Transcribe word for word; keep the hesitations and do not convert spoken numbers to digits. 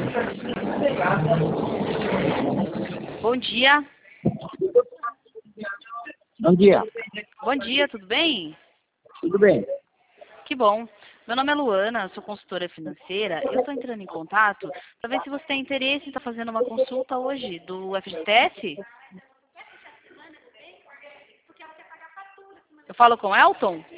Bom dia. Bom dia. Bom dia, tudo bem? Tudo bem? Que bom. Meu nome é Luana, sou consultora financeira. Eu estou entrando em contato para ver se você tem interesse em estar fazendo uma consulta hoje do F G T S. Eu falo com o Elton?